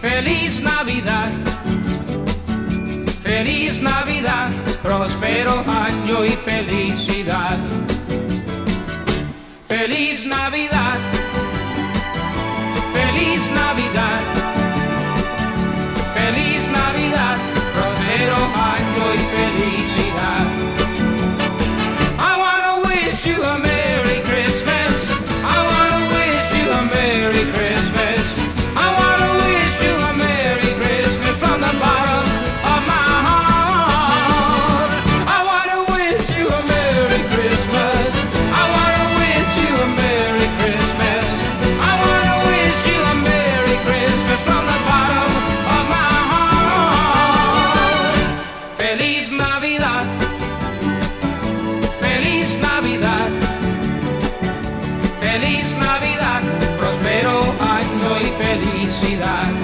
Feliz Navidad, feliz Navidad, próspero año y felicidad. Feliz Navidad, feliz Navidad, feliz Navidad, próspero año y felicidad. I wanna wish you a Merry Christmas. I wanna wish you a Merry Christmas. I wanna wish you a Merry Christmas from the bottom of my heart. I wanna wish you a Merry Christmas. I wanna wish you a Merry Christmas. I wanna wish you a Merry Christmas from the bottom of my heart. Feliz Navidad, feliz Navidad, feliz Navidad, próspero año y felicidad.